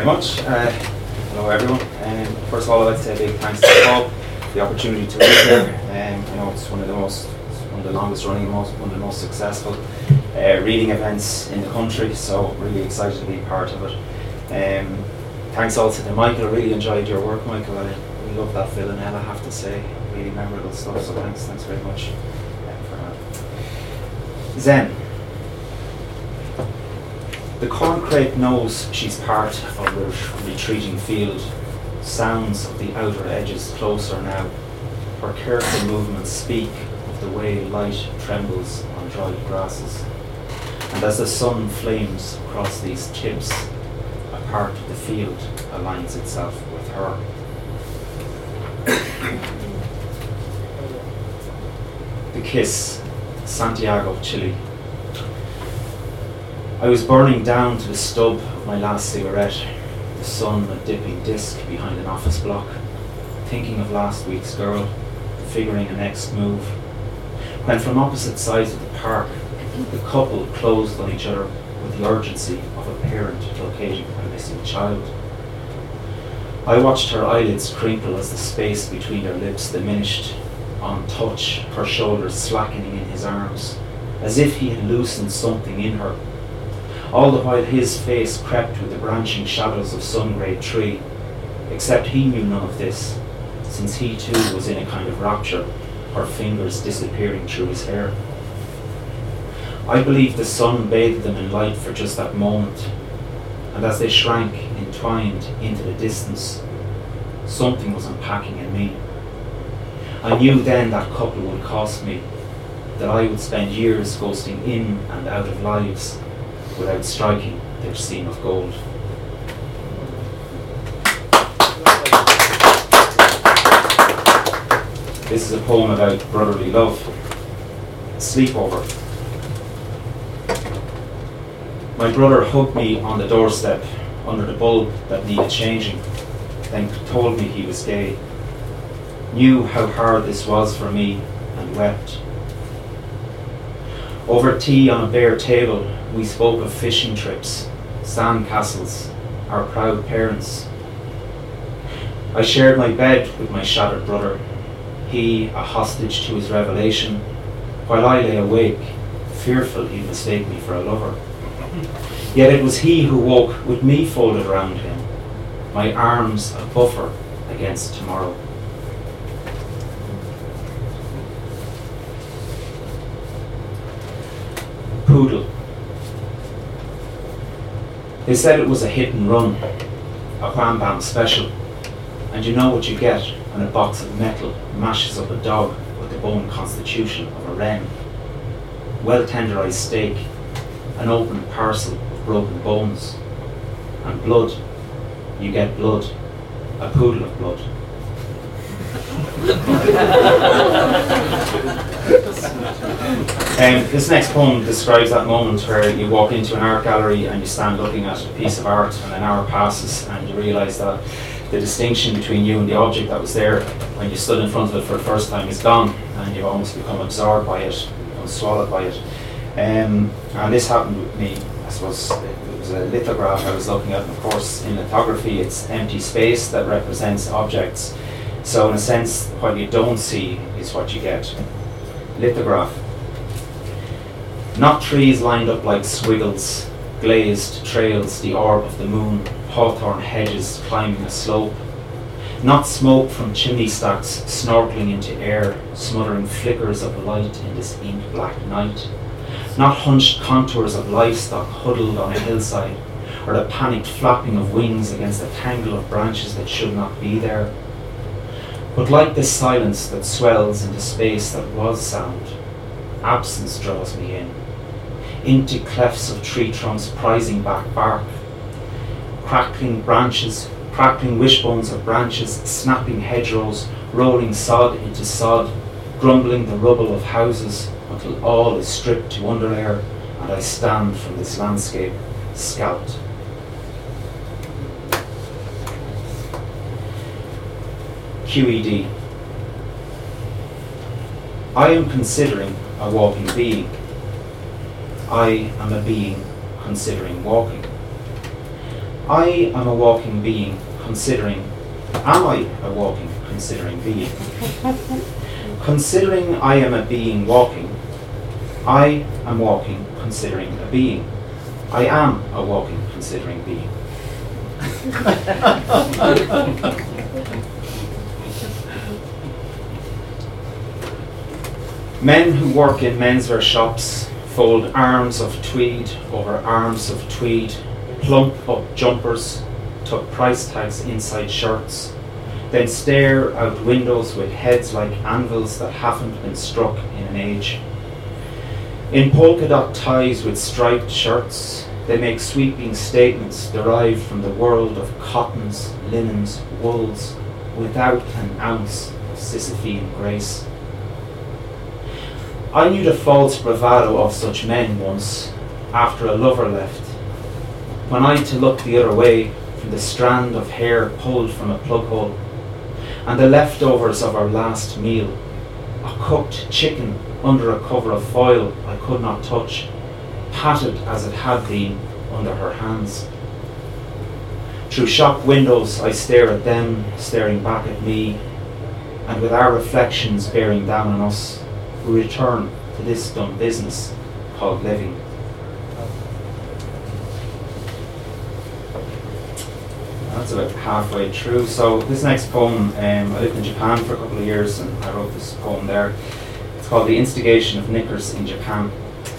much. Hello everyone. First of all, I'd like to say a big thanks to Paul for the opportunity to read here. I know it's one of the longest running, one of the most successful reading events in the country, so really excited to be part of it. Thanks also to Michael. I really enjoyed your work, Michael. I really love that Villanelle, I have to say. Really memorable stuff, so thanks very much for that. Zen. The corncrake knows she's part of a retreating field. Sounds of the outer edges closer now. Her careful movements speak of the way light trembles on dried grasses. And as the sun flames across these tips, a part of the field aligns itself with her. The Kiss, Santiago, Chile. I was burning down to the stub of my last cigarette, the sun a dipping disc behind an office block, thinking of last week's girl, figuring a next move, when from opposite sides of the park, the couple closed on each other with the urgency of a parent locating a missing child. I watched her eyelids crinkle as the space between their lips diminished. On touch, her shoulders slackening in his arms, as if he had loosened something in her. All the while his face crept with the branching shadows of sun-grayed tree, except he knew none of this, since he too was in a kind of rapture, her fingers disappearing through his hair. I believe the sun bathed them in light for just that moment, and as they shrank, entwined into the distance, something was unpacking in me. I knew then that couple would cost me, that I would spend years ghosting in and out of lives without striking their seam of gold. This is a poem about brotherly love. Sleepover. My brother hugged me on the doorstep under the bulb that needed changing, then told me he was gay. Knew how hard this was for me and wept. Over tea on a bare table, we spoke of fishing trips, sand castles, our proud parents. I shared my bed with my shattered brother, he a hostage to his revelation, while I lay awake, fearful he'd mistake me for a lover. Yet it was he who woke with me folded around him, my arms a buffer against tomorrow. Poodle. They said it was a hit and run, a wham bam special, and you know what you get when a box of metal mashes up a dog with the bone constitution of a wren. Well tenderized steak, an open parcel of broken bones, and blood. You get blood, a poodle of blood. This next poem describes that moment where you walk into an art gallery and you stand looking at a piece of art and an hour passes and you realise that the distinction between you and the object that was there when you stood in front of it for the first time is gone and you've almost become absorbed by it, become swallowed by it. And this happened with me. I suppose it was a lithograph I was looking at, and of course in lithography it's empty space that represents objects. So in a sense, what you don't see is what you get. Lithograph. Not trees lined up like squiggles, glazed trails, the orb of the moon, hawthorn hedges climbing a slope. Not smoke from chimney stacks snorkeling into air, smothering flickers of light in this ink-black night. Not hunched contours of livestock huddled on a hillside, or the panicked flapping of wings against a tangle of branches that should not be there. But like this silence that swells into space that was sound, absence draws me in, into clefts of tree trunks prizing back bark, crackling branches, crackling wishbones of branches, snapping hedgerows, rolling sod into sod, grumbling the rubble of houses until all is stripped to underlayer and I stand from this landscape scalped. QED. I am considering a walking being. I am a being considering walking. I am a walking being, considering. Am I a walking, considering being? Considering I am a being walking, I am walking, considering a being. I am a walking, considering being. Men who work in menswear shops fold arms of tweed over arms of tweed, plump up jumpers, tuck price tags inside shirts, then stare out windows with heads like anvils that haven't been struck in an age. In polka dot ties with striped shirts, they make sweeping statements derived from the world of cottons, linens, wools, without an ounce of Sisyphean grace. I knew the false bravado of such men once, after a lover left, when I had to look the other way from the strand of hair pulled from a plug hole, and the leftovers of our last meal, a cooked chicken under a cover of foil I could not touch, patted as it had been under her hands. Through shop windows I stare at them, staring back at me, and with our reflections bearing down on us, we return to this dumb business called living. That's about halfway through. So this next poem, I lived in Japan for a couple of years and I wrote this poem there. It's called The Instigation of Knickers in Japan.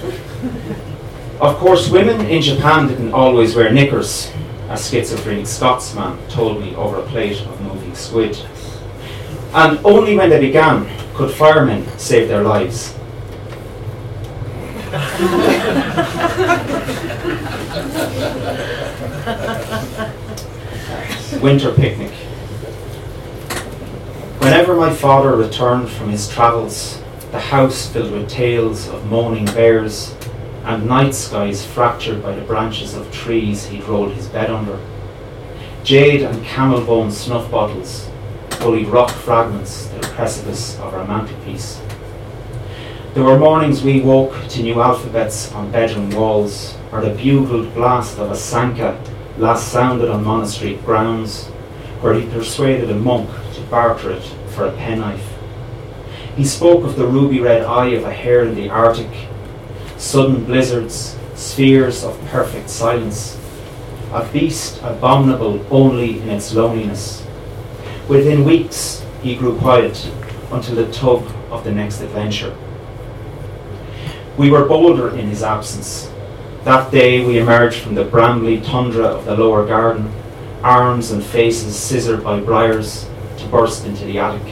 Of course, women in Japan didn't always wear knickers, a schizophrenic Scotsman told me over a plate of moving squid. And only when they began could firemen save their lives. Winter picnic. Whenever my father returned from his travels, the house filled with tales of moaning bears and night skies fractured by the branches of trees he'd rolled his bed under. Jade and camel bone snuff bottles bullied rock fragments to the precipice of our mantelpiece. There were mornings we woke to new alphabets on bedroom walls, or the bugled blast of a sanka last sounded on monastery grounds, where he persuaded a monk to barter it for a penknife. He spoke of the ruby red eye of a hare in the Arctic, sudden blizzards, spheres of perfect silence, a beast abominable only in its loneliness. Within weeks he grew quiet until the tug of the next adventure. We were bolder in his absence. That day we emerged from the brambly tundra of the lower garden, arms and faces scissored by briars, to burst into the attic.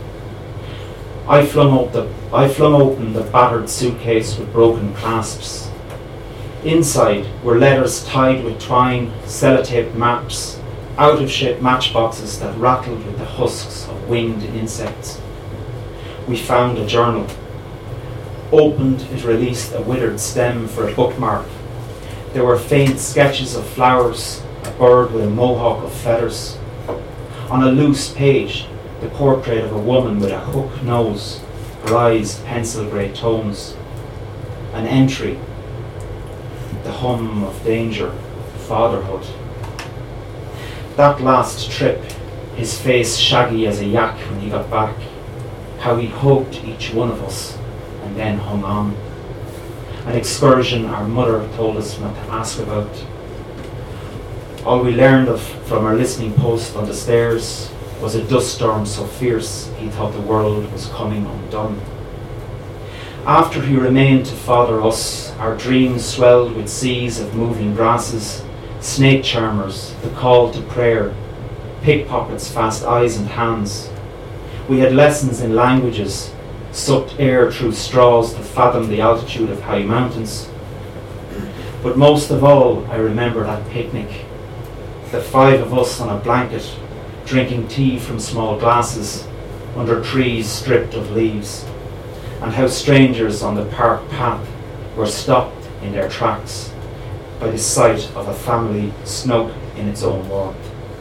I flung open the battered suitcase with broken clasps. Inside were letters tied with twine, sellotape maps, out-of-shape matchboxes that rattled with the husks of winged insects. We found a journal. Opened, it released a withered stem for a bookmark. There were faint sketches of flowers, a bird with a mohawk of feathers. On a loose page, the portrait of a woman with a hook nose, raised pencil grey tones. An entry, the hum of danger, fatherhood. That last trip, his face shaggy as a yak when he got back, how he hugged each one of us and then hung on. An excursion our mother told us not to ask about. All we learned of from our listening post on the stairs was a dust storm so fierce he thought the world was coming undone. After he remained to father us, our dreams swelled with seas of moving grasses, snake charmers, the call to prayer, pickpockets, fast eyes and hands. We had lessons in languages, sucked air through straws to fathom the altitude of high mountains. But most of all, I remember that picnic, the 5 of us on a blanket, drinking tea from small glasses, under trees stripped of leaves, and how strangers on the park path were stopped in their tracks by the sight of a family snug in its own warmth.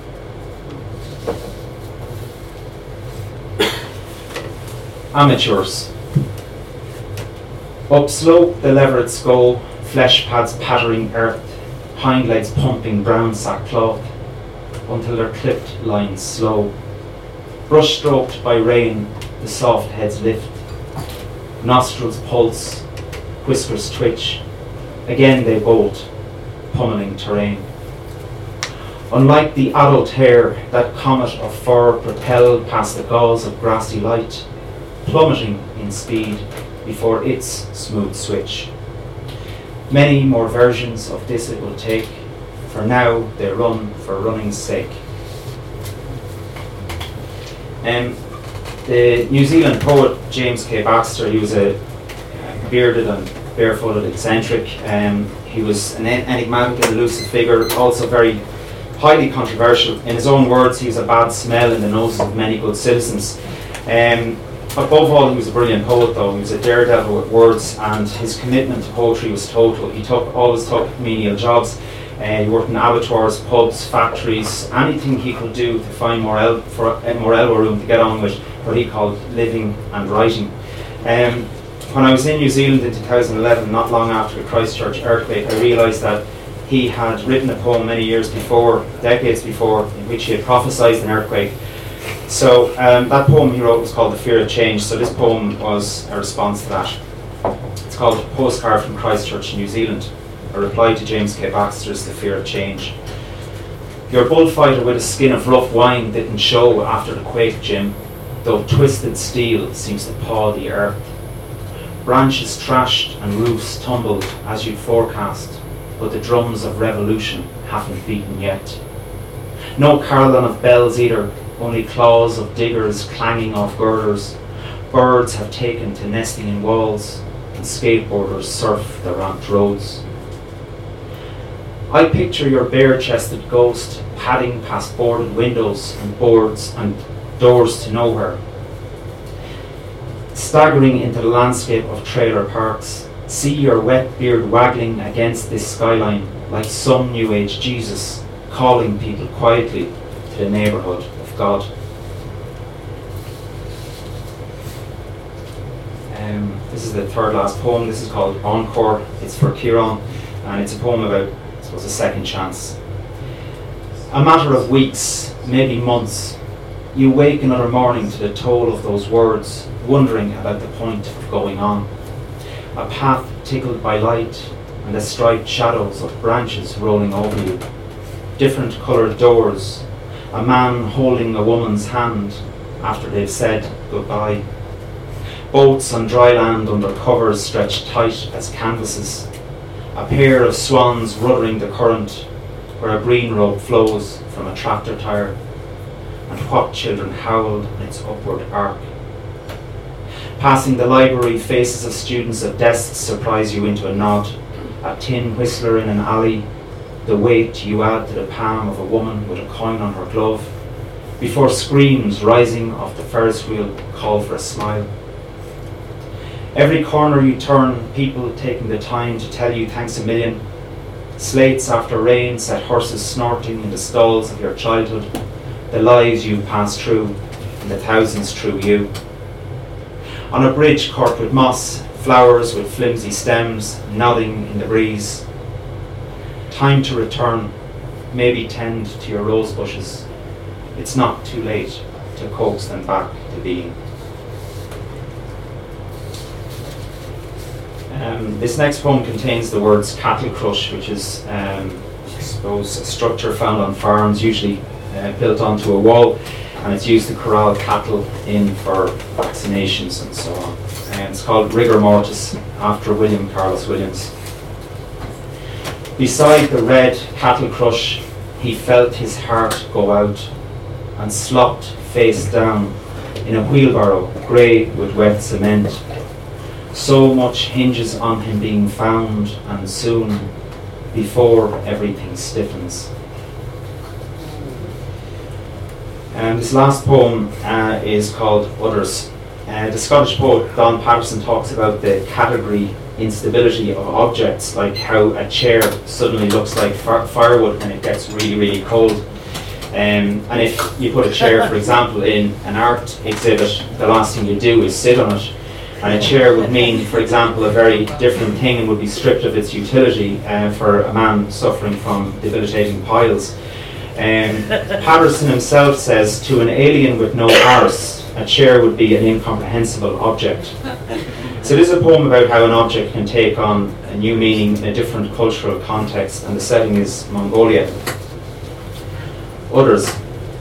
Amateurs. Upslope the leverets go, flesh pads pattering earth, hind legs pumping brown sackcloth, until their clipped lines slow. Brush stroked by rain, the soft heads lift, nostrils pulse, whiskers twitch. Again they bolt, pummeling terrain. Unlike the adult hare, that comet of fur propelled past the gauze of grassy light, plummeting in speed before its smooth switch. Many more versions of this it will take, for now they run for running's sake. The New Zealand poet James K. Baxter, he was a bearded and barefooted eccentric. He was an enigmatic and elusive figure, also very highly controversial. In his own words, he was a bad smell in the noses of many good citizens. Above all, he was a brilliant poet, though. He was a daredevil with words, and his commitment to poetry was total. He always took menial jobs. He worked in abattoirs, pubs, factories, anything he could do to find more elbow room to get on with what he called living and writing. When I was in New Zealand in 2011, not long after the Christchurch earthquake, I realised that he had written a poem many years before, decades before, in which he had prophesied an earthquake. So that poem he wrote was called The Fear of Change, so this poem was a response to that. It's called Postcard from Christchurch, New Zealand, a reply to James K. Baxter's The Fear of Change. Your bullfighter with a skin of rough wine didn't show after the quake, Jim, though twisted steel seems to paw the earth. Branches trashed and roofs tumbled as you'd forecast, but the drums of revolution haven't beaten yet. No carillon of bells either, only claws of diggers clanging off girders. Birds have taken to nesting in walls, and skateboarders surf the ramped roads. I picture your bare-chested ghost padding past boarded windows and boards and doors to nowhere, staggering into the landscape of trailer parks. See your wet beard waggling against this skyline like some New Age Jesus calling people quietly to the neighbourhood of God. This is the third last poem. This is called Encore. It's for Kieran, and it's a poem about, I suppose, a second chance. A matter of weeks, maybe months, you wake another morning to the toll of those words, wondering about the point of going on. A path tickled by light and the striped shadows of branches rolling over you. Different coloured doors. A man holding a woman's hand after they've said goodbye. Boats on dry land under covers stretched tight as canvases. A pair of swans ruddering the current where a green rope flows from a tractor tire. And what children howled in its upward arc. Passing the library, faces of students at desks surprise you into a nod. A tin whistler in an alley, the weight you add to the palm of a woman with a coin on her glove, before screams rising off the Ferris wheel call for a smile. Every corner you turn, people taking the time to tell you thanks a million. Slates after rain set horses snorting in the stalls of your childhood, the lives you've passed through and the thousands through you. On a bridge corked with moss, flowers with flimsy stems nodding in the breeze. Time to return, maybe tend to your rose bushes. It's not too late to coax them back to being. This next poem contains the words cattle crush, which is, I suppose, a structure found on farms, usually built onto a wall, and it's used to corral cattle in for vaccinations and so on. And it's called Rigor Mortis, after William Carlos Williams. Beside the red cattle crush, he felt his heart go out and slopped face down in a wheelbarrow grey with wet cement. So much hinges on him being found, and soon, before everything stiffens. And this last poem is called Others. The Scottish poet Don Patterson talks about the category instability of objects, like how a chair suddenly looks like firewood when it gets really, really cold. And if you put a chair, for example, in an art exhibit, the last thing you do is sit on it. And a chair would mean, for example, a very different thing and would be stripped of its utility for a man suffering from debilitating piles. Patterson himself says, to an alien with no arse, a chair would be an incomprehensible object. So this is a poem about how an object can take on a new meaning in a different cultural context, and the setting is Mongolia. Others.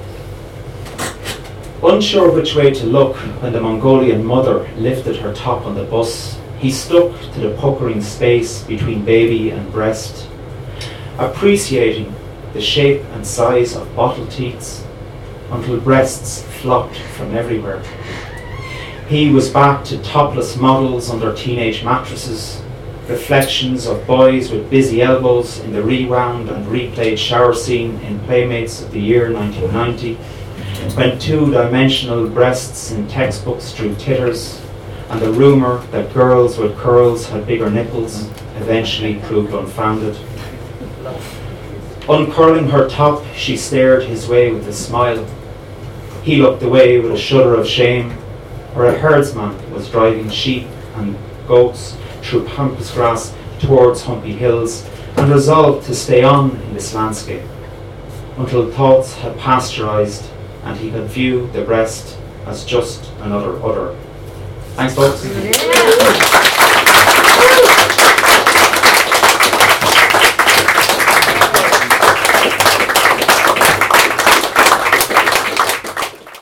Unsure which way to look when the Mongolian mother lifted her top on the bus, he stuck to the puckering space between baby and breast, appreciating the shape and size of bottle teats until breasts flopped from everywhere. He was back to topless models under teenage mattresses, reflections of boys with busy elbows in the rewound and replayed shower scene in Playmates of the year 1990, when two-dimensional breasts in textbooks drew titters, and the rumour that girls with curls had bigger nipples eventually proved unfounded. Uncurling her top, she stared his way with a smile. He looked away with a shudder of shame, where a herdsman was driving sheep and goats through pampas grass towards Humpy Hills, and resolved to stay on in this landscape until thoughts had pasteurised and he could view the breast as just another udder. Thanks, folks.